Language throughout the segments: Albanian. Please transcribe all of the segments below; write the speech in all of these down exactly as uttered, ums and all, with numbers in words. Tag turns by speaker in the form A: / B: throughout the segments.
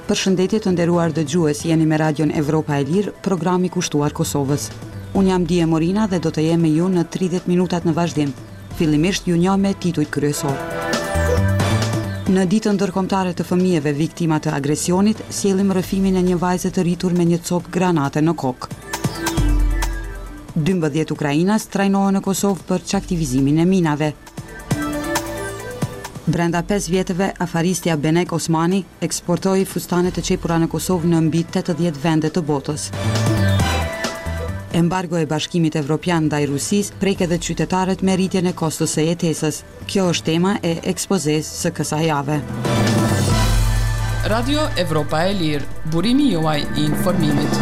A: Përshëndetje të nderuar dëgjues, jeni me Radion Evropa e Lirë, programi kushtuar Kosovës. Unë jam Dije Morina dhe do të jem me ju në tridhjetë minutat në vazhdim. Fillimisht ju njoh me titujt kryesor. Në ditën ndërkombëtare të fëmijëve viktima të agresionit, sjellim rrëfimin e një vajze të rritur me një copë granate në kokë. dymbëdhjetë ukrainas trajnohen në Kosovë për çaktivizimin e minave. Brenda pesë vjetëve, afaristja Benek Osmani eksportoi fustane të qepura në Kosovë në mbi tetëdhjetë vende të botës. Embargo e Bashkimit Evropian ndaj Rusisë prek edhe qytetarët me rritjen e kostos së jetesës. Kjo është tema e ekspozes së kësaj jave.
B: Radio Evropa e Lirë, burimi juaj i informimit.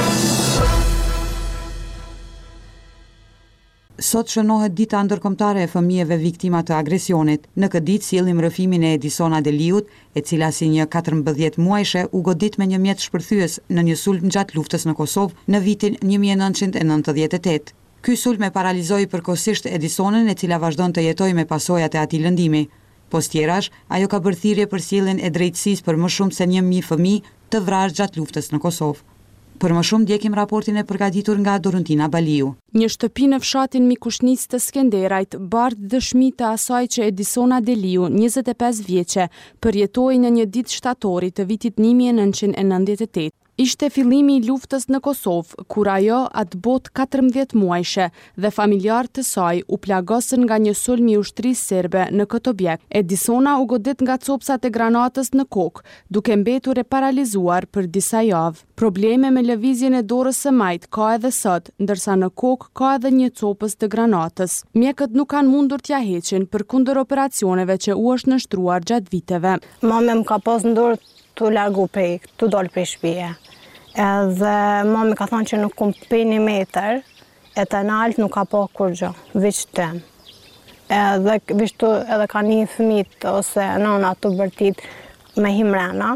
A: Sot shënohet dita ndërkombëtare e fëmijëve viktima të agresionit. Në këtë ditë sjellim rrëfimin e Edisona Deliut, e cila si një katërmbëdhjetë muajshe u godit me një mjet shpërthyes në një sulm gjatë luftës në Kosovë në vitin një mijë e nëntëqind e nëntëdhjetë e tetë. Ky sulm e paralizoi përkohësisht Edisonën, e cila vazhdon të jetojë me pasojat e atij lëndimi. Postjerash, ajo ka bërë thirrje për sjelljen e drejtësisë për më shumë se një mijë fëmijë të vrarë gjatë luftës në Kosovë. Për më shumë ndjekim raportin e përgatitur nga Doruntina Baliu.
C: Një shtëpi në fshatin Mikushnic të Skenderajt bart dëshmi të asaj që Edisona Deliu, njëzet e pesë vjeçe, përjetoi në një ditë shtatori të vitit një mijë e nëntëqind e nëntëdhjetë e tetë. Ishte fillimi i luftës në Kosovë, kur ajo atë botë katërmbëdhjetë muajshe dhe familjarët të saj u plagosën nga një sulm i ushtrisë serbe në këtë objekt. Edisona u godit nga copsat e granatës në kokë, duke mbetur e paralizuar për disa javë. Probleme me lëvizjen e dorës së majt ka edhe sot, ndërsa në kokë ka edhe një copës të granatës. Mjekët nuk kanë mundur t'ja heqin përkundër operacioneve që u është nështruar gjatë viteve.
D: Mame më ka pas në dorë të largu prej, të dollë prej shtëpie. Edhe mami ka thonë që nuk kum pej një meter, e të nalt nuk ka po kur gjë, veç tem. Edhe, vishtu, edhe ka një fëmit ose nana të bërtit me himrena,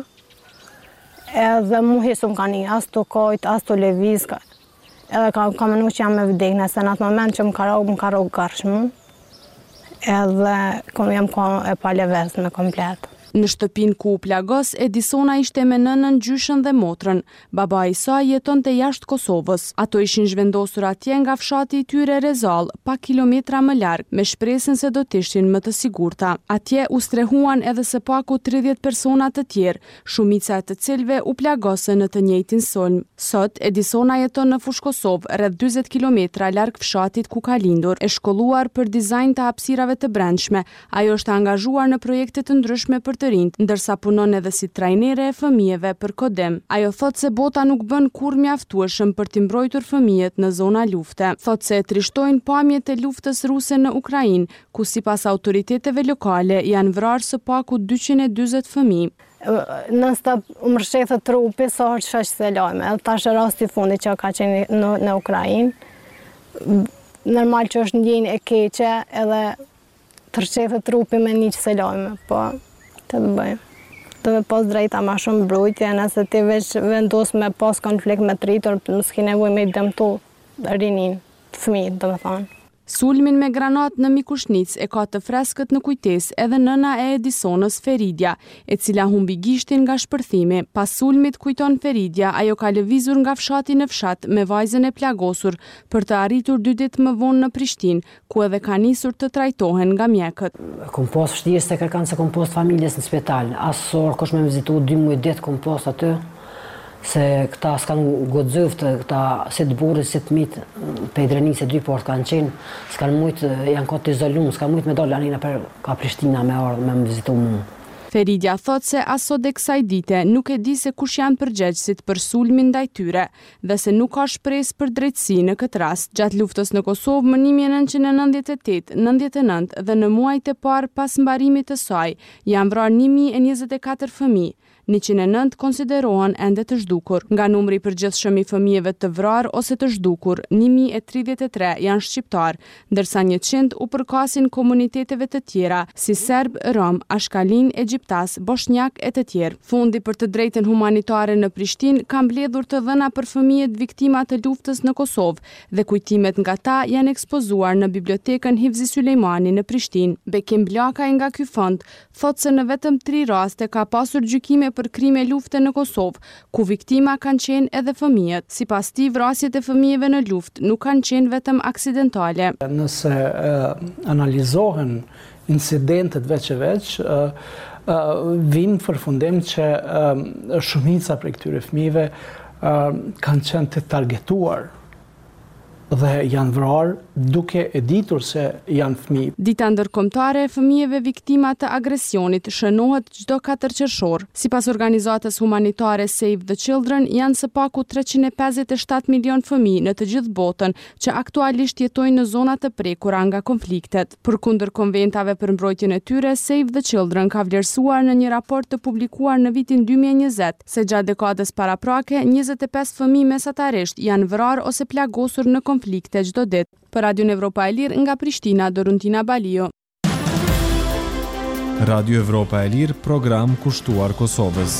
D: edhe mu hisum ka një, as të kojt, as të leviz, edhe ka, ka menu që jam me vdek, nëse në atë moment që më ka rogë, më ka rogë garshmu, edhe kom jam ka e palevez me komplet.
C: Në shtëpin ku u plagos, Edisona ishte me nënën, gjyshën dhe motrën. Baba i saj jeton të jashtë Kosovës. Ato ishin zhvendosur atje nga fshati i tyre Rezall, pak kilometra më larg, me shpresën se do t'ishin më të sigurta. Atje u strehuan edhe së paku tridhjetë persona të tjerë, shumica të cilëve u plagosën në të njëjtin sulm. Sot Edisona jeton në Fush Kosovë, rreth dyzet kilometra larg fshatit ku ka lindur. E shkolluar për dizajn të hapësirave të brendshme, ajo është angazhuar në projekte të ndryshme për të rinj, ndërsa punon edhe si trajnere e fëmijëve për kodem. Ajo thot se bota nuk bën kur mjaftueshëm për t'i mbrojtur fëmijët në zona lufte. Thot se e trishtojnë pamjet e luftës ruse në Ukrainë, ku sipas autoriteteve lokale janë vrarë së paku dyqind e dyzet fëmijë.
D: Non-stop u mërshethë trupi, sa është shaq se lajme. Tash rasti fundi që ka qenë në, në Ukrainë, normal që është ndjenjë e keqe edhe të rëshethë trupi me një që se lajme, po të të bëjmë. Të me pas drejta ma shumë brujtje, nëse ti veç vendos me pas konflikt me të rritur, s'ki nevoj me i dëmtu rinin, fëmijët, do me thonë.
C: Sulmin me granat në Mikushnic e ka të freskët në kujtesë edhe nëna e Edisonës, Feridja, e cila humbi gishtin nga shpërthimi. Pas sulmit, kujton Feridja, ajo ka lëvizur nga fshati në fshat me vajzën e plagosur për të arritur dy ditë më vonë në Prishtinë, ku edhe ka nisur të trajtohen nga mjekët.
E: Kom pas vështirë se kërkan se kom pas familjes në spital. Asor kosh me vizitu dy muaj ditë kom pas aty. Se këta s'kanë godzëft, këta si të burë, si të mitë, pe i dreni se dy port kanë qenë, s'kanë mujtë, janë këtë të izolumë, s'kanë mujtë me dollë anina për ka Prishtina me ardhë me më vizitu mu.
C: Feridja thot se aso dhe kësaj dite nuk e di se kush janë përgjegjësit për sulmin ndaj tyre dhe se nuk ka shpresë për drejtësi në këtë rast. Gjatë luftës në Kosovë më një mijë e nëntëqind e nëntëdhjetë e tetë nëntëdhjetë e nëntë dhe në muajt e parë pas mbarimit të saj janë vrarë një mijë e njëzet e katër fëmijë. njëqind e nëntë konsiderohen ende të zhdukur. Nga numri i përgjithshëm i fëmijëve të vrarë ose të zhdukur, një mijë e tridhjetë e tre janë shqiptar, ndërsa njëqind u përkasin komuniteteve të tjera si serb, rom, ashkalin, egjiptas, bosnjak e të tjerë. Fondi për të drejtën humanitare në Prishtinë ka mbledhur të dhëna për fëmijët viktima të luftës në Kosovë dhe kujtimet nga ta janë ekspozuar në bibliotekën Hivzi Sulejmani në Prishtinë. Bekim Blakaj nga ky fond thotë se në vetëm tri raste ka pasur gjykime për krime lufte në Kosovë, ku viktima kanë qenë edhe fëmijët. Sipas tij, vrasjet e fëmijëve në luftë nuk kanë qenë vetëm aksidentale.
F: Nëse uh, analizohen incidentet veç e veç, uh, uh, vinë përfundim që uh, shumica për këtyre fëmijëve uh, kanë qenë të targetuar dhe janë vrarë duke e ditur se janë fëmijë.
C: Dita ndërkombëtare e fëmijëve viktima të agresionit shënohet çdo katër qershor. Sipas organizatës humanitare Save the Children, janë së paku treqind e pesëdhjetë e shtatë milion fëmijë në të gjithë botën që aktualisht jetojnë në zona të prekura nga konfliktet. Përkundër konventave për mbrojtjen e tyre, Save the Children ka vlerësuar në një raport të publikuar në vitin dy mijë e njëzet se gjatë dekadës paraprake njëzet e pesë fëmijë mesatarisht janë vrarë ose plagosur në konflikte çdo ditë. Për Radio Evropa e Lirë nga Prishtina, Doruntina Balio.
G: Radio Evropa e Lirë, program kushtuar Kosovës.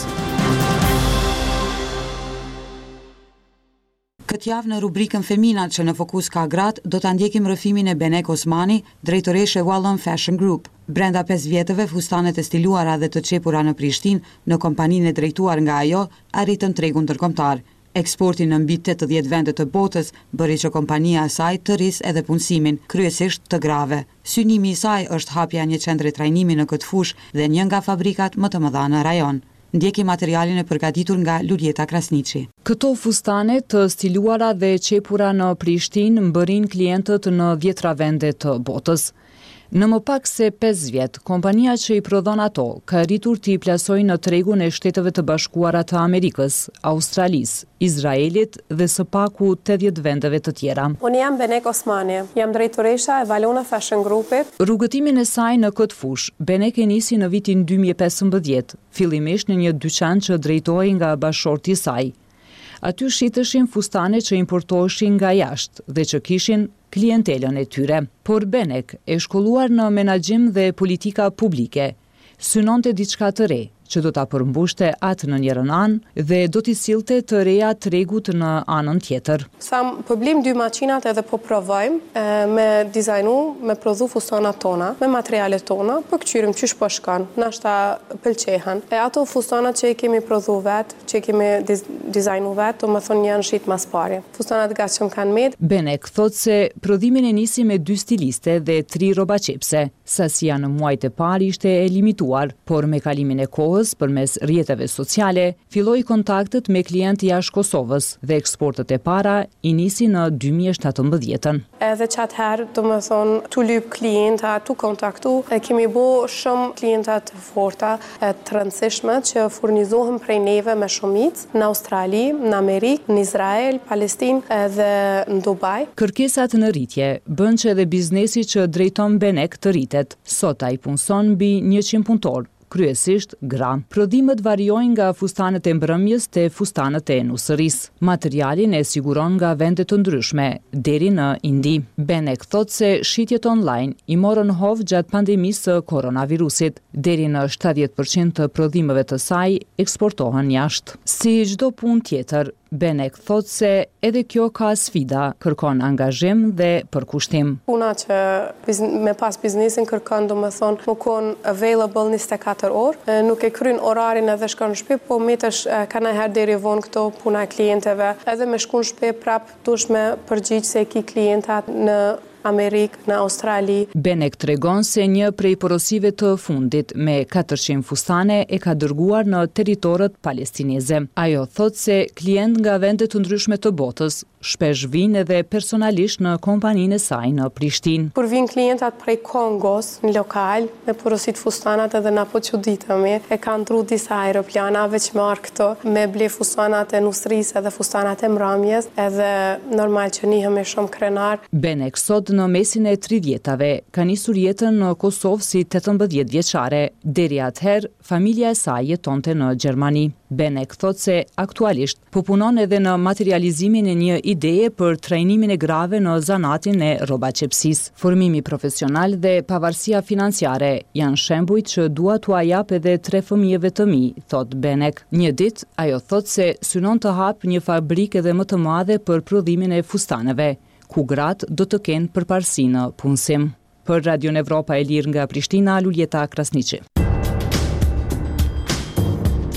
A: Këtë javë në rubrikën Feminat që në fokus ka gratë, do të ndjekim rrëfimin e Benek Osmani, drejtoreshe Wallon Fashion Group. Brenda pesë vjetëve, fustanet e stiluara dhe të çepura në Prishtinë, në kompaninë e drejtuar nga ajo, arritën tregun ndërkombëtar. Eksporti në mbi tetëdhjetë vende të botës bëri që kompania e saj të rrisë edhe punësimin, kryesisht të grave. Synimi i saj është hapja një qendre trajnimi në këtë fushë dhe një nga fabrikat më të mëdha në rajon. Ndjeki materialin e përgatitur nga Luljeta Krasniqi.
H: Këto fustane të stiluara dhe qepura në Prishtinë mbërin klientët në dhjetra vende të botës. Në më pak se pesë vjet, kompania që i prodhon ato ka arritur t'i plasojë në tregun e Shteteve të Bashkuara të Amerikës, Australisë, Izraelit dhe së paku tetëdhjetë vendeve të tjera.
I: Unë jam Benek Osmani, jam drejtoresha e Wallona Fashion Groupit.
H: Rrugëtimin e saj në këtë fushë, Benek e nisi në vitin dy mijë e pesëmbëdhjetë, fillimisht në një dyqan që drejtohej nga bashorti i saj. Aty shiteshin fustane që importoheshin nga jashtë dhe që kishin klientelën e tyre. Por Benek, e shkolluar në menaxhim dhe politika publike, synonte diçka të re, që do ta përmbushte atë në njërën anë dhe do t'i sillte të reja tregut në anën tjetër.
I: Sam përblim dy makinat edhe po provojmë me dizajnu, me prodhu fustanat tona, me materialet tona, për këqyrim qysh po shkan, nashta pëlqehan. E ato fustanat që i kemi prodhu vetë, që i kemi diz dizajnu vetë, do më thonë janë shit mas pari. Fustanat gatshëm kanë med.
H: Benek thot se prodhimin e nisi me dy stiliste dhe tri rroba qepse. Sasia në muajt e parë ishte e limituar, por me kalimin e kohës përmes rrjeteve sociale, filloi kontaktet me klientë jashtë Kosovës dhe eksportet e para i nisi në dy mijë e shtatëmbëdhjetën.
I: Edhe që atëherë, do më thonë, tu lyp klienta, tu kontaktu, e kemi bo shumë klienta të forta, e të rëndësishme që furnizohen prej neve me shumic në Australi, në Amerikë, në Izrael, Palestinë edhe në Dubai.
H: Kërkesat në rritje bën që edhe biznesi që drejton Benek të rritet. Sot ai punson mbi njëqind punëtorë, kryesisht gra. Prodhimet variojnë nga fustanet e mbrëmjes te fustanet e nusërisë. Materialin e siguron nga vende të ndryshme, deri në Indi. Benek thot se shitjet online i morën hov gjatë pandemisë së koronavirusit. Deri në shtatëdhjetë përqind të prodhimeve të saj eksportohen jashtë. Si çdo punë tjetër, Benek thot se edhe kjo ka sfida, kërkon angazhim dhe përkushtim.
I: Puna që me pas biznesin kërkon, do me thonë, më konë available njëzet e katër orë, nuk e kryn orarin edhe shkon në shtëpi, po metesh ka najher deri vonë këto puna e klienteve, edhe me shku në shtëpi prap dush me përgjigj se ki klientat në Amerikë, në Australi.
H: Benek tregon se një prej porosive të fundit me katërqind fustane e ka dërguar në territorët palestineze. Ajo thot se klient nga vende të ndryshme të botës shpesh vinë edhe personalisht në kompaninë e saj në Prishtinë.
I: Kur vinë klientat prej Kongos në lokal me porosit fustanat edhe na po çuditemi, e kanë tru disa aeroplanave që marr këto me ble fustanat e nusrisë edhe fustanat e mbrëmjes, edhe normal që nihemi shumë krenar.
H: Benek sot në mesin e tridhjetave ka nisur jetën në Kosovë si tetëmbëdhjetë vjeçare. Deri atëherë, familja e saj jetonte në Gjermani. Benek thot se aktualisht po punon edhe në materializimin e një ideje për trajnimin e grave në zanatin e rrobaçepsisë. Formimi profesional dhe pavarësia financiare janë shembuj që dua t'u jap edhe tre fëmijëve të mi, thot Benek. Një ditë ajo thot se synon të hap një fabrikë edhe më të madhe për prodhimin e fustaneve, ku gratë do të kenë përparësi në punësim. Për Radio Evropa e Lirë nga Prishtina, Luljeta Krasniqi.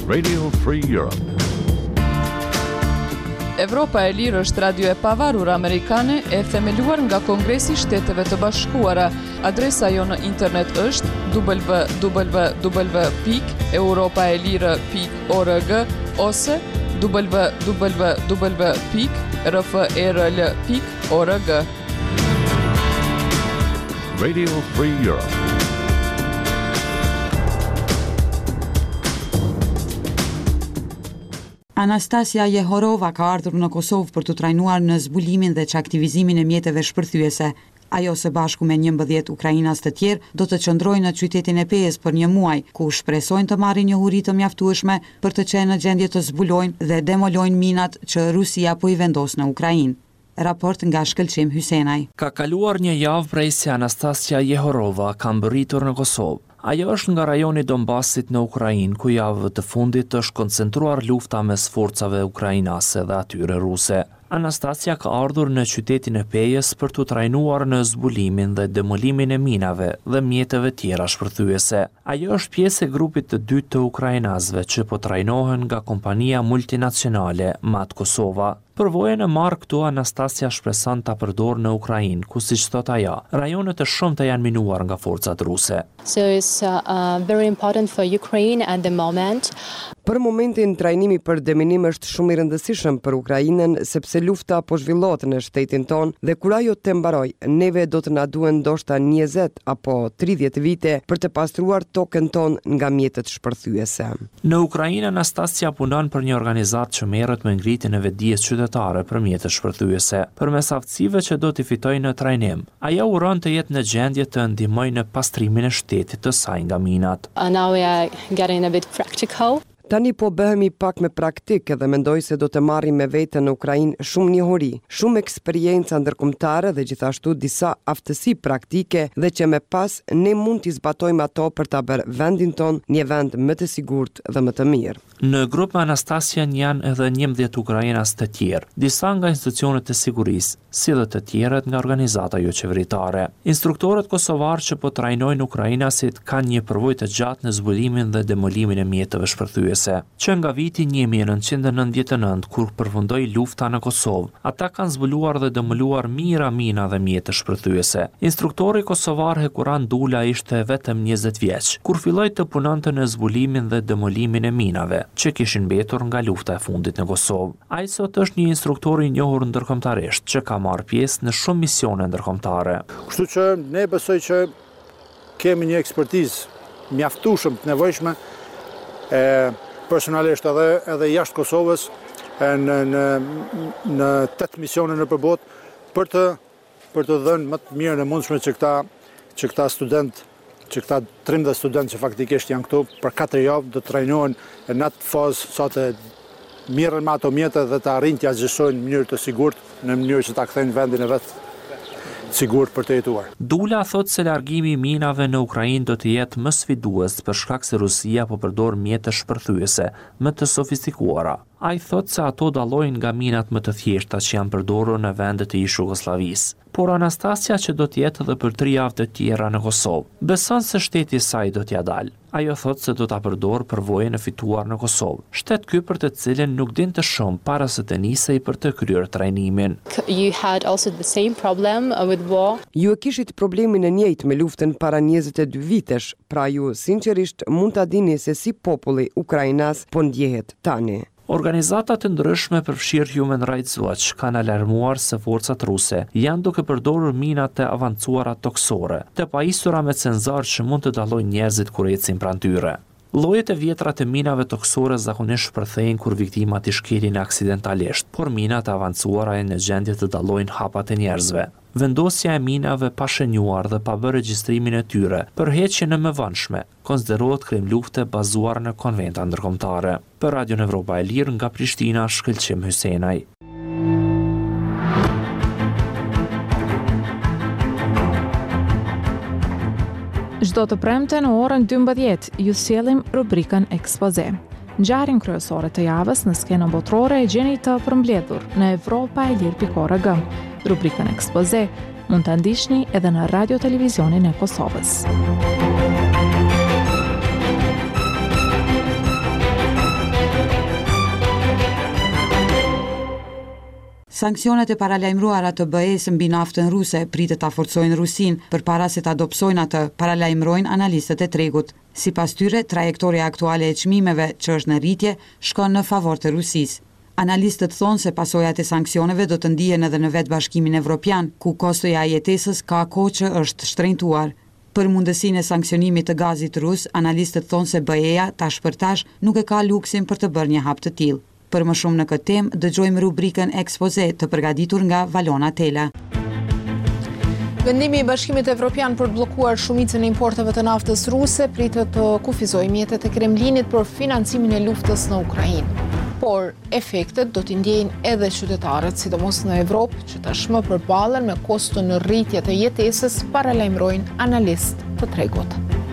J: Radio Free Europe.
B: Evropa e Lirë është radio e pavarur amerikane e themeluar nga Kongresi i Shteteve të Bashkuara. Adresa jo në internet është w w w pikë europaelire pikë org ose w w w pikë r f e r l pikë org.
J: Radio Free Europe.
A: Anastasia Jehorova ka ardhur në Kosovë për të trajnuar në zbulimin dhe çaktivizimin e mjeteve shpërthyese. Ajo së bashku me njëmbëdhjetë ukrainas të tjerë do të qëndrojnë në qytetin e Pejës për një muaj, ku shpresojnë të marrin njohuri të mjaftueshme për të qenë në gjendje të zbulojnë dhe demolojnë minat që Rusia po i vendos në Ukrainë. Raport nga Shkëlqim Hysenaj.
K: Ka kaluar një javë prej se Anastasia Jehorova ka mbërritur në Kosovë. Ajo është nga rajoni Donbasit në Ukrainë, ku javë të fundit është koncentruar lufta mes forcave ukrainase dhe atyre ruse. Anastasia ka ardhur në qytetin e Pejës për të trajnuar në zbulimin dhe demolimin e minave dhe mjeteve tjera shpërthyese. Ajo është pjesë e grupit të dytë të ukrainasve që po trajnohen nga kompania multinacionale Mat Kosova. Përvojën e marrë këtu Anastasia shpreson ta përdorë në Ukrainë, ku siç thot ajo, rajonet e shumta janë minuar nga forcat ruse.
L: So it's uh, uh, very important for Ukraine at the moment.
M: Për momentin trajnimi për deminim është shumë i rëndësishëm për Ukrainën sepse lufta po zhvillohet në shtetin ton dhe kur ajo të mbaroj, neve do të na duhen ndoshta njëzet apo tridhjetë vite për të pastruar tokën ton nga mjetet shpërthyese.
K: Në Ukrainë Anastasia punon për një organizatë që merret me ngritjen e vetdijes qytetare për mjetet shpërthyese, përmes aftësive që do t'i fitojë në trajnim. Ajo uron të jetë në gjendje të ndihmojë në pastrimin e shtetit të saj nga minat.
L: Uh, now we are getting a bit practical.
M: Tani po bëhemi pak me praktikë dhe mendoj se do të marrim me vete në Ukrainë shumë njohuri, shumë eksperiencë ndërkombëtare dhe gjithashtu disa aftësi praktike dhe që me pas ne mund t'i zbatojmë ato për ta bërë vendin ton një vend më të sigurt dhe më të mirë.
K: Në grup me Anastasian janë edhe njëmbëdhjetë ukrainas të tjerë, disa nga institucionet e sigurisë, si dhe të tjerët nga organizata jo qeveritare. Instruktorët kosovarë që po trajnojnë ukrainasit kanë një përvojë të gjatë në zbulimin dhe demolimin e mjeteve shpërthyese, që nga viti një mijë e nëntëqind e nëntëdhjetë e nëntë kur përfundoi lufta në Kosovë, ata kanë zbuluar dhe demoluar mijëra mina dhe mjete shpërthyese. Instruktori kosovar Hekuran Dula ishte vetëm njëzet vjeç, kur filloi të punonte në zbulimin dhe demolimin e minave që kishin mbetur nga lufta e fundit në Kosovë. Ai sot është një instruktor i njohur ndërkombëtarisht që ka marrë pjesë në shumë misione ndërkombëtare.
N: Kështu që ne besoj që kemi një ekspertizë mjaftueshëm të nevojshme e personalisht edhe edhe jashtë Kosovës e në në në tetë misione nëpër botë për të për të dhënë më të mirën e mundshme që këta që këta student që këta tridhjetë studentë që faktikisht janë këtu për katër javë do të trajnohen në atë fazë sa të mirën me ato mjete dhe të arrijnë t'ia zgjëshojnë në mënyrë të sigurt, në mënyrë që ta kthejnë vendin e vet sigurt për të jetuar.
K: Dula thot se largimi i minave në Ukrainë do të jetë më sfidues për shkak se Rusia po përdor mjete shpërthyese më të sofistikuara. Ai thot se ato dallojnë nga minat më të thjeshta që janë përdorur në vendet e ish Jugosllavisë. Por Anastasia që do të jetë edhe për tri javë të tjera në Kosovë, beson se shteti i saj do t'ia dalë. Ajo thot se do ta përdor përvojën e fituar në Kosovë. Shtet ky për të cilën nuk dinte shumë para se të nisej për të kryer trajnimin.
L: You had also the same problem with war.
M: Ju e kishit problemin e njëjtë me luftën para njëzet e dy vitesh, pra ju sinqerisht mund ta dini se si populli ukrainas po ndjehet tani.
K: Organizata të ndryshme përfshirë Human Rights Watch kanë alarmuar se forcat ruse janë duke përdorur minat e avancuara toksore, të pajisura me cenzar që mund të dallojnë njerëzit kur ecin pranë tyre. Llojet e vjetra të minave toksore zakonisht shpërthejnë kur viktimat i shkelin aksidentalisht, por minat e avancuara janë në gjendje të dallojnë hapat e njerëzve. Vendosja e minave pa shënjuar dhe pa bërë regjistrimin e tyre, përheqjen e mëvonshme, konsiderohet krim lufte bazuar në konventa ndërkombëtare. Për Radion Evropa e Lirë nga Prishtina, Shkëlqim Hysenaj.
O: Çdo të premte në orën dymbëdhjetë ju sjellim rubrikën Ekspoze. Ngjarjen kryesore të javës në skenën botërore e gjeni të përmbledhur në evropa e lirë pikë org. Rubrikën Ekspoze mund ta ndiqni edhe në Radio Televizionin e Kosovës.
A: Sanksionet e paralajmëruara të B E-s mbi naftën ruse pritet ta forcojnë Rusinë përpara se ta adopsojnë atë, paralajmërojnë analistët e tregut. Sipas tyre, trajektoria aktuale e çmimeve që është në rritje shkon në favor të Rusisë. Analistët thonë se pasojat e sanksioneve do të ndihen edhe në vetë Bashkimin Evropian, ku kostoja e jetesës ka kohë që është shtrenjtuar. Për mundësinë e sanksionimit të gazit rus, analistët thonë se B E-ja tash për tash nuk e ka luksin për të bërë një hap të tillë. Për më shumë në këtë temë, dëgjojmë rubrikën Ekspoze të përgatitur nga Valona Tela.
O: Vendimi i Bashkimit Evropian për të bllokuar shumicën e importeve të naftës ruse pritet të kufizojë mjetet e Kremlinit për financimin e luftës në Ukrainë. Por efektet do t'i ndjejnë edhe qytetarët, sidomos në Evropë, që tashmë përballen me kosto në rritje të jetesës, paralajmërojnë analistë të tregut.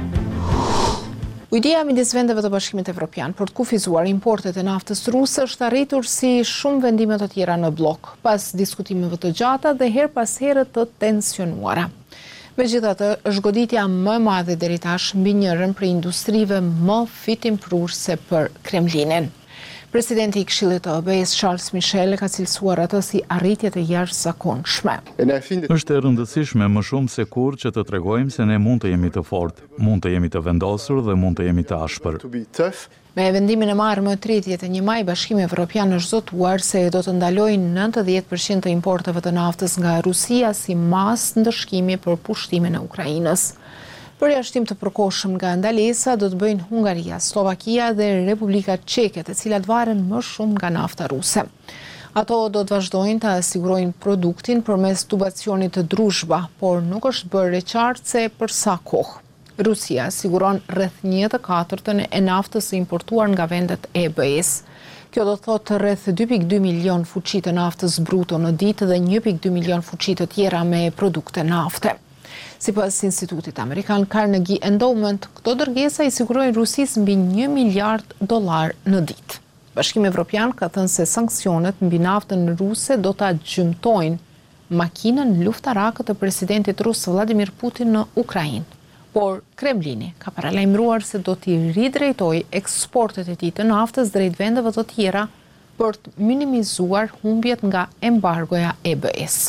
O: Ujdia midis vendeve të Bashkimit Evropian për të kufizuar importet e naftës ruse është arritur si shumë vendime të tjera në blok, pas diskutimeve të gjata dhe her pas here të tensionuara. Megjithatë, është goditja më e madhe deri tash mbi njërin prej industrive më fitimprurse për Kremlinin. Presidenti i Këshillit të O B E-s Charles Michel ka cilësuar atë si arritje të jashtëzakonshme.
P: Është e rëndësishme më shumë se kur që të tregojmë se ne mund të jemi të fortë, mund të jemi të vendosur dhe mund të jemi të ashpër.
O: Me vendimin e marrë më tridhjetë e një maj, Bashkimi Evropian është zotuar se do të ndalojë nëntëdhjetë përqind të importeve të naftës nga Rusia si mas ndëshkimi për pushtimin e Ukrainës. Për jashtim të përkohshëm nga ndalesa do të bëjnë Hungaria, Slovakia dhe Republika Çeke, të cilat varen më shumë nga nafta ruse. Ato do të vazhdojnë të sigurojnë produktin përmes tubacionit të drushba, por nuk është bërë e qartë se për sa kohë. Rusia siguron rreth një të katërtën e naftës së importuar nga vendet e B E-s. Kjo do të thotë rreth dy pikë dy milion fuqi të naftës bruto në ditë dhe një pikë dy milion fuqi të tjera me produkte nafte. Sipas Institutit Amerikan Carnegie Endowment, këto dërgesa i sigurojnë Rusisë mbi një miliard dollar në ditë. Bashkimi Evropian ka thënë se sanksionet mbi naftën ruse do ta gjymtojnë makinën luftarake të presidentit rus Vladimir Putin në Ukrainë. Por Kremlini ka paralajmëruar se do t'i ridrejtojë eksportet e tij të naftës drejt vendeve të tjera për të minimizuar humbjet nga embargoja e B E-s.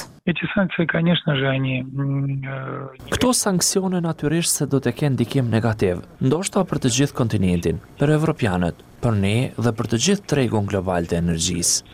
K: Këto sanksione natyrisht se do të kenë ndikim negativ, ndoshta për të gjithë kontinentin, për evropianët, për ne dhe për të gjithë tregun global të energjisë.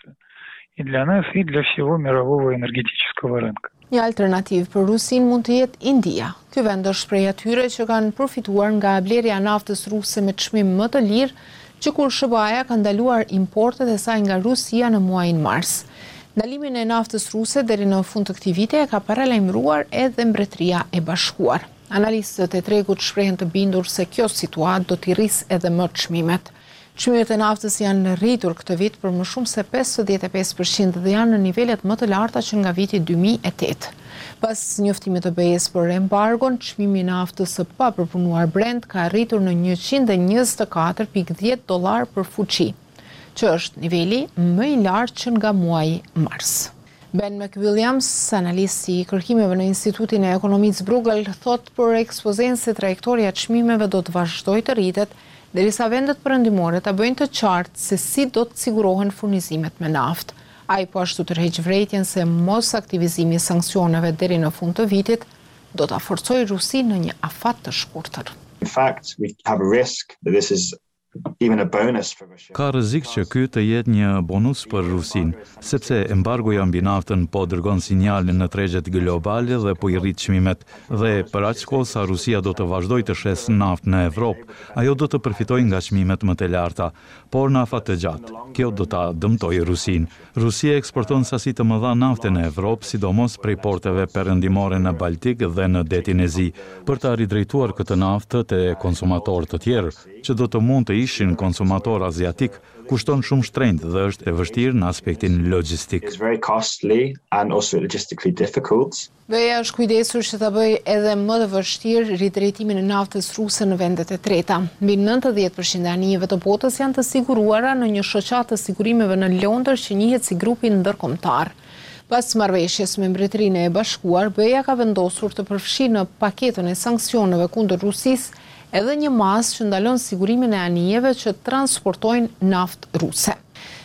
O: Një alternativë për Rusin mund të jetë India. Ky vend është prej atyre që kanë përfituar nga blerja e naftës ruse me çmim më të lirë, që kur S B A-ja ka ndaluar importet e saj nga Rusia në muajin mars. Ndalimin e naftës ruse deri në fund të këtij viti e ka paralajmëruar edhe Mbretëria e Bashkuar. Analistët e tregut shprehen të bindur se kjo situatë do t'i rrisë edhe më çmimet. Çmimet e naftës janë rritur këtë vit për më shumë se pesëdhjetë e pesë përqind dhe janë në nivelet më të larta që nga viti dy mijë e tetë. Pas njoftimit të B E-s për embargon, çmimi i naftës së papërpunuar Brent ka arritur në njëqind e njëzet e katër pikë dhjetë dollar për fuqi, që është niveli më i lartë që nga muaji mars. Ben McWilliams, analist i kërkimeve në Institutin e Ekonomisë Bruegel, thot për ekspozen se trajektoria e çmimeve do të vazhdojë të rritet, derisa vendet perëndimore ta bëjnë të qartë se si do të sigurohen furnizimet me naftë. Ai po ashtu tërheq vërejtjen se mos aktivizimi i sanksioneve deri në fund të vitit do ta forcojë Rusinë në një afat të shkurtër.
Q: In fact, we have a risk that this is even a bonus for Russia.
P: Ka rrezik që ky të jetë një bonus për Rusinë, sepse embargoja mbi naftën po dërgon sinjale në tregjet globale dhe po i rrit çmimet, dhe për aq kohë sa Rusia do të vazhdojë të shes naftë në Evropë, ajo do të përfitojë nga çmimet më të larta, por në afat të gjatë. Kjo do ta dëmtojë Rusinë. Rusia eksporton sasi të mëdha nafte në Evropë, sidomos prej porteve perëndimore në Baltik dhe në detin e Zi, për ta ridrejtuar këtë naftë te konsumatorë të tjerë, që do të mund të ishin konsumator aziatik, kushton shumë shtrenjtë dhe është e vështirë në aspektin logjistik.
Q: It's very costly and also logistically difficult.
O: B E-ja është kujdesur që ta bëjë edhe më të vështirë ridrejtimin e naftës ruse në vendet e treta. Mbi nëntëdhjetë përqind e anijeve të botës janë të siguruara në një shoqatë të sigurimeve në Londër që njihet si grupi ndërkombëtar. Pas marrëveshjes me Mbretërinë e Bashkuar, B E-ja ka vendosur të përfshijë në paketën e sanksioneve kundër Rusisë edhe një masë që ndalon sigurimin e anijeve që transportojnë naftë ruse.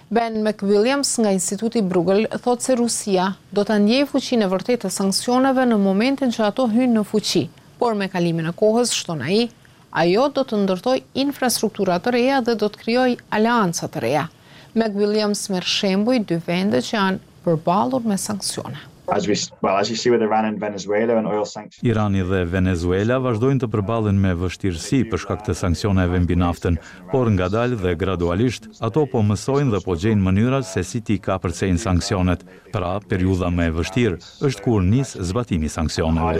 O: Ben McWilliams nga Instituti Bruegel thotë se Rusia do ta ndjejë fuqinë e vërtetë të sanksioneve në momentin që ato hyjnë në fuqi, por me kalimin e kohës, shton ai, ajo do të ndërtojë infrastruktura të reja dhe do të krijojë aleanca të reja. McWilliams merr shembuj dy vende që janë përballur me sanksione.
Q: As we, well, as you see with Iran and Venezuela and oil sanctions.
P: Irani dhe Venezuela vazhdojnë të përballen me vështirësi për shkak të sanksioneve mbi naftën, por ngadalë dhe gradualisht ato po mësojnë dhe po gjejnë mënyra se si t'i kapërcejnë sanksionet. Pra, periudha më e vështirë është kur nis zbatimi i sanksioneve.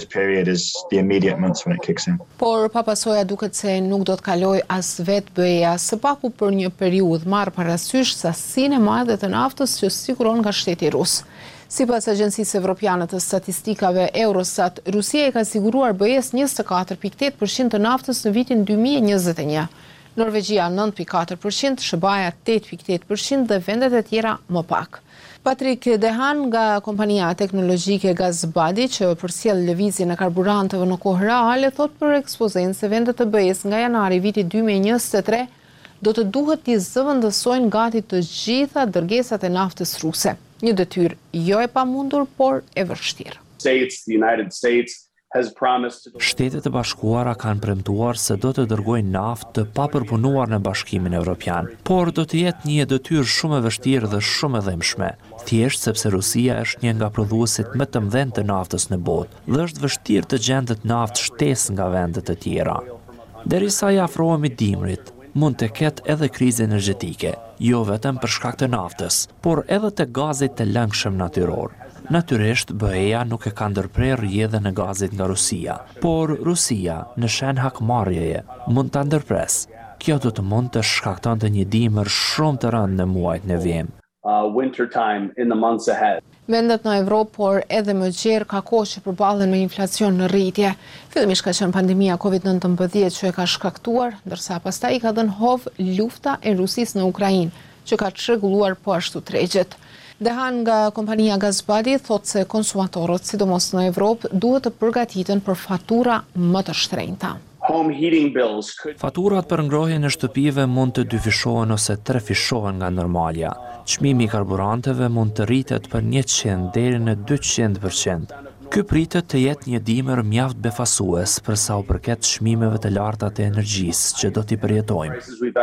O: Por papasoja duket se nuk do të kalojë as vetë B E A së paku për një periudhë, marr parasysh sasinë e madhe të naftës që siguron nga shteti rus. Sipas Agjencisë Evropiane të Statistikave Eurostat, Rusia i ka siguruar B E-s njëzet e katër pikë tetë përqind të naftës në vitin dy mijë e njëzet e një. Norvegjia nëntë pikë katër përqind, Shëbaja tetë pikë tetë përqind dhe vendet e tjera më pak. Patrik Dehan nga kompania teknologjike Gazbadi, që përsjell lëvizjen e karburanteve në kohë reale, thot për ekspozenë se vendet e B E-s nga janari vitit dy mijë e njëzet e tre do të duhet t'i zëvendësojnë gati të gjitha dërgesat e naftës ruse. Një detyrë jo e pamundur, por e vështirë.
K: Shtetet e Bashkuara kanë premtuar se do të dërgojnë naftë të papërpunuar në Bashkimin Evropian, por do të jetë një detyrë shumë e vështirë dhe shumë e dhëmshme, thjesht sepse Rusia është një nga prodhuesit më të mëdhenj të naftës në botë dhe është vështirë të gjendet naftë shtesë nga vendet e tjera. Derisa i afrohemi dimrit, mund të ketë edhe krizë energjetike, jo vetëm për shkak të naftës, por edhe të gazit të lëngshëm natyror. Natyrisht, B E A nuk e ka ndërprerë rrjedhën e gazit nga Rusia, por Rusia, në shen hakmarrjeje, mund ta ndërpresë. Kjo do të mund të shkaktonte një dimër shumë të rëndë në muajt në vijim.
O: Vendet në Evropë, por edhe më gjerë ka kohë që përballen me inflacion në rritje. Fillimisht ka qenë pandemia Covid nëntëmbëdhjetë që e ka shkaktuar, ndërsa pastaj i ka dhënë hov lufta e Rusisë në Ukrainë, që ka çrregulluar po ashtu tregjet. Dehan nga kompania Gazbadi thotë se konsumatorët, sidomos në Evropë, duhet të përgatiten për fatura më të shtrenjta.
K: Faturat për ngrohjen e shtëpive mund të dyfishohen ose trefishohen nga normalja. Çmimi i karburanteve mund të rritet për njëqind deri në dyqind përqind. Ky pritet të jetë një dimër mjaft befasues për sa u përket çmimeve të larta të energjisë që do t'i përjetojmë.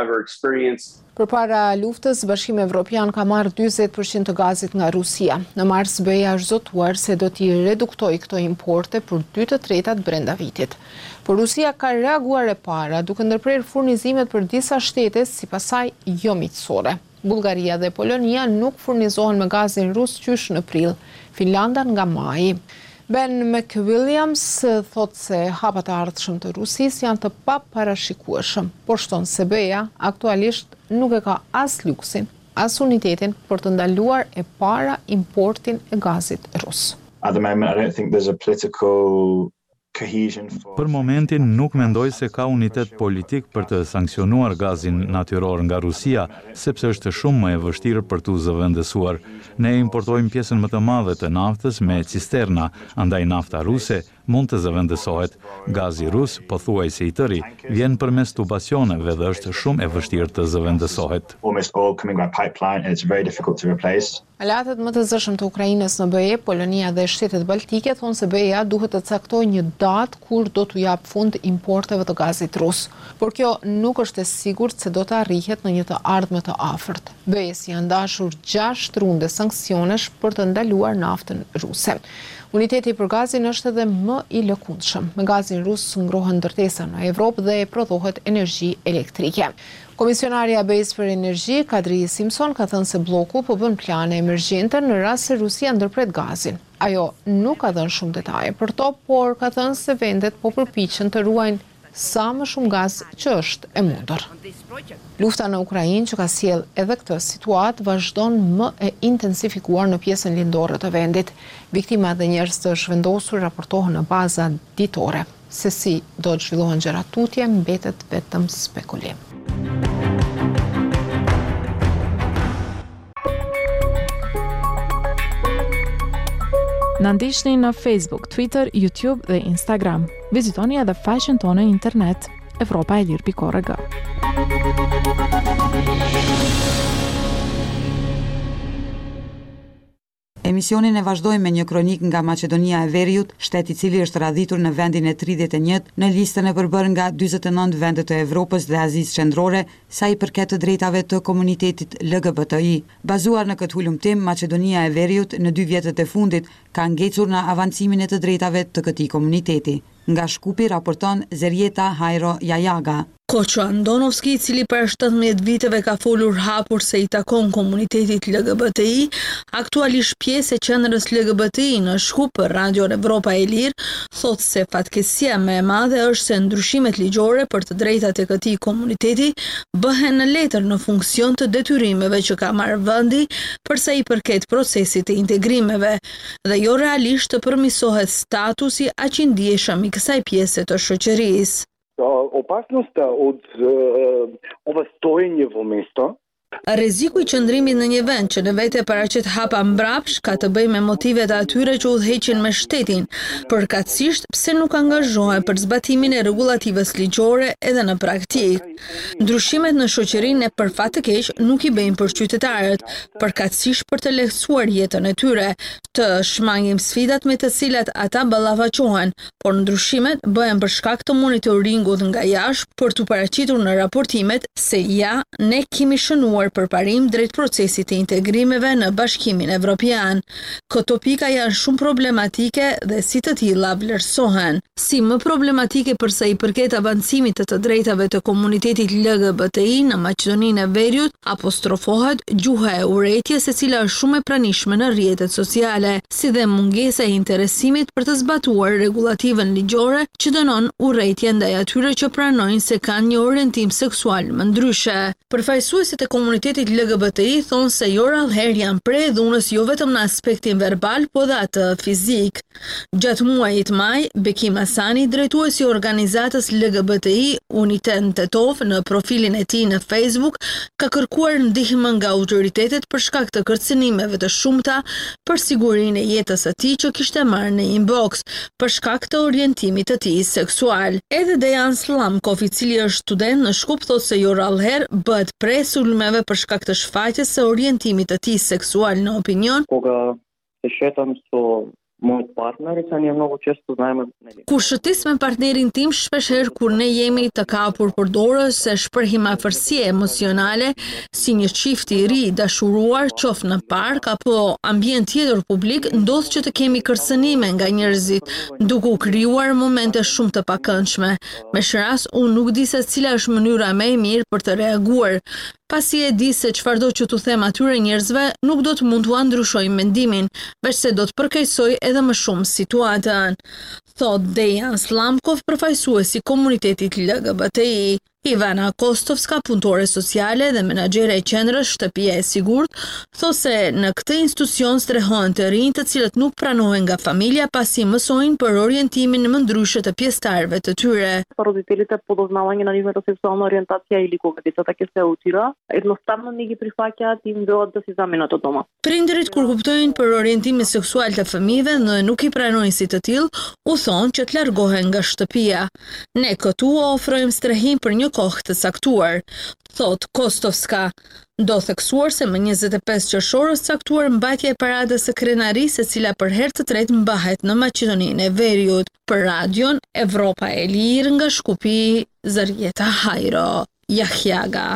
O: Përpara luftës, Bashkimi Evropian ka marrë dyzet përqind të gazit nga Rusia. Në mars B E A është zotuar se do t'i reduktojë këto importe për dy të tretat brenda vitit. Por Rusia ka reaguar e para, duke ndërprerë furnizimet për disa shtete, sipas saj jo miqësore. Bullgaria dhe Polonia nuk furnizohen me gazin rus qysh në prill, Finlanda nga maji. Ben McWilliams thot se hapat e ardhshëm të Rusisë janë të paparashikueshëm, por shton se B E A aktualisht nuk e ka as luksin, as unitetin për të ndaluar e para importin e gazit rus.
Q: At the moment, I don't think there's a political cohesion for...
P: Për momentin nuk mendoj se ka unitet politik për të sanksionuar gazin natyror nga Rusia, sepse është shumë më e vështirë për t'u zëvendësuar. Ne importojmë pjesën më të madhe të naftës me cisterna, andaj nafta ruse mund të zëvendësohet. Gazi rus, pothuajse i tëri, vjen përmes tubacioneve dhe është shumë e vështirë të zëvendësohet.
Q: Almost all coming by pipeline and it's very difficult to replace.
O: Aleatët më të zëshëm të Ukrainës në B E, Polonia dhe shtetet baltike thonë se B E A duhet të caktojë një datë kur do t'u jap fund importeve të gazit rus. Por kjo nuk është e sigurt se do të arrihet në një të ardhme të afërt. B E-s janë dashur gjashtë runde sanksionesh për të ndaluar naftën ruse. Uniteti për gazin është edhe më i lëkundshëm. Me gazin rus ngrohen ndërtesa në Evropë dhe prodhohet energji elektrike. Komisionarja B E-s për energji, Kadri Simpson, ka thënë se bloku po bën plane emergjente në rast se Rusia ndërpret gazin. Ajo nuk ka dhënë shumë detaje për to, por ka thënë se vendet po përpiqen të ruajnë sa më shumë gaz që është e mundur. Lufta në Ukrainë, që ka sjell edhe këtë situatë, vazhdon më e intensifikuar në pjesën lindore të vendit. Viktimat dhe njerëz të zhvendosur raportohen në baza ditore. Se si do të zhvillohen gjërat tutje, mbetet vetëm spekulim. Na ndiqni në Facebook, Twitter, YouTube dhe Instagram. Vizitoni edhe faqen tonë në internet evropa e lirë pikë org.
A: Emisionin e vazhdojmë me një kronik nga Maqedonia e Veriut, shtet i cili është radhitur në vendin e tridhjetë e njëjtë në listën e përbërë nga dyzet e nëntë vende të Evropës dhe Azisë Qendrore sa i përket të drejtave të komunitetit L G B T I. Bazuar në këtë hulumtim, Maqedonia e Veriut në dy vjetët e fundit ka ngecur në avancimin e të drejtave të këtij komuniteti. Nga Shkupi raporton Zerjeta Hajro Jajaga.
R: Koço Andonovski, i cili për shtatëmbëdhjetë viteve ka folur hapur se i takon komunitetit L G B T I, aktualisht pjesë e qendrës L G B T I në Shkup për Radio Evropa e Lirë, thotë se fatkeqësia më e madhe është se ndryshimet ligjore për të drejtat e këtij komuniteti bëhen në letër në funksion të detyrimeve që ka marrë vendi për sa i përket procesit të integrimeve dhe jo realisht të përmirësohet statusi aq i ndjeshëm i kësaj pjese të shoqërisë.
S: Opasnost od uh, ovestojanja v mesto.
R: Rreziku i qëndrimit në një vend që në vete paraqet hapa mbrapsht ka të bëjë me motivet e atyre që udhëheqin me shtetin, përkatësisht pse nuk angazhohen për zbatimin e rregullativës ligjore edhe në praktikë. Ndryshimet në shoqërinë e për fat të keq nuk i bëjnë për qytetarët, përkatësisht për të lehtësuar jetën e tyre, të shmangim sfidat me të cilat ata ballafaqohen, por ndryshimet bëhen për shkak të monitoringut nga jashtë për të paraqitur në raportimet se ja ne kemi shënuar për parim drejt procesit të integrimeve në Bashkimin Evropian. Këto pika janë shumë problematike dhe si të tilla vlerësohen. Si më problematike përsa i përket avancimit të të drejtave të komunitetit L G B T I në Maqedoninë e Veriut, apostrofohet gjuha e urrëties e cila është shumë e pranishme në rrjetet sociale, si dhe mungesa e interesimit për të zbatuar rregullativën ligjore që dënon urrëtitje ndaj atyre që pranojnë se kanë një orientim seksual më ndryshe. Përfaqësuesit e komunitetit L G B T I thonë se jo rrallëherë janë prej dhunës jo vetëm në aspektin verbal, po dhe atë fizik. Gjatë muajit maj, Bekim Hasani, drejtuesi i organizatës L G B T I Unitet Tetov në profilin e tij në Facebook, ka kërkuar ndihmë nga autoritetet për shkak të kërcënimeve të shumta për sigurinë e jetës së tij që kishte marrë në inbox për shkak të orientimit të tij seksual. Edhe Dejan Slamkov, i cili është student në Shkup, thotë se jo rrallëherë bëhet prej sulmeve për shkak të shfaqjes së orientimit të tij seksual në opinion.
T: Кога се шетам со мојот партнер, се ние многу често знаеме.
R: Kur shëtis me partnerin tim, shpeshherë kur ne jemi të kapur për dorës se shprehim afërsie emocionale si një çift i ri dashuruar, qoftë në park apo ambient tjetër publik, ndodh që të kemi kërcënime nga njerëzit, duke u krijuar momente shumë të pakëndshme. Me shras, unë nuk di se cila është mënyra më e mirë për të reaguar. Pasi e di se çfarëdo që t'u them atyre njerëzve nuk do të mund t'u ndryshoj mendimin, veçse do të përkeqësoj edhe më shumë situatën. Thot Dejan Slamkov, përfaqësuesi i komunitetit L G B T I. Ivana Kostovska, punëtore sociale dhe menaxhere e qendrës Shtëpia e Sigurt, thotë se në këtë institucion strehohen të rinj të cilët nuk pranohen nga familja pasi mësojnë për orientimin më ndryshe të pjesëtarëve të tyre.
T: Родителите подознавање на нивната сексуална ориентација или кога децата ќе се аутира, едноставно не ги прифаќаат и им велат да си заменат од дома.
R: Prindërit kur kuptojnë për orientimin seksual të fëmijëve dhe nuk i pranojnë si të tillë, u thonë që të largohen nga shtëpia. Ne këtu ofrojmë strehim për një kohë të caktuar, thot Kostovska. Do theksuar se më njëzet e pesë qershor është caktuar mbajtja e paradës së krenarisë e cila për herë të tretë mbahet në Maqedoninë e Veriut. Për Radion Evropa e Lirë nga Shkupi, Zerjeta Hajro Jajaga.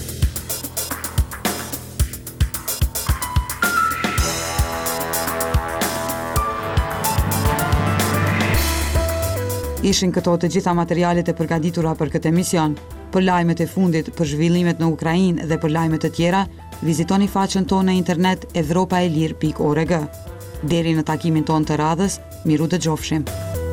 A: Ishin këto të gjitha materialet e përgatitura për këtë emision. Për lajmet e fundit, për zhvillimet në Ukrainë dhe për lajmet të tjera, vizitoni faqen tonë në internet evropaelir pikë org. Deri në takimin tonë të radhës, miru dëgjofshim.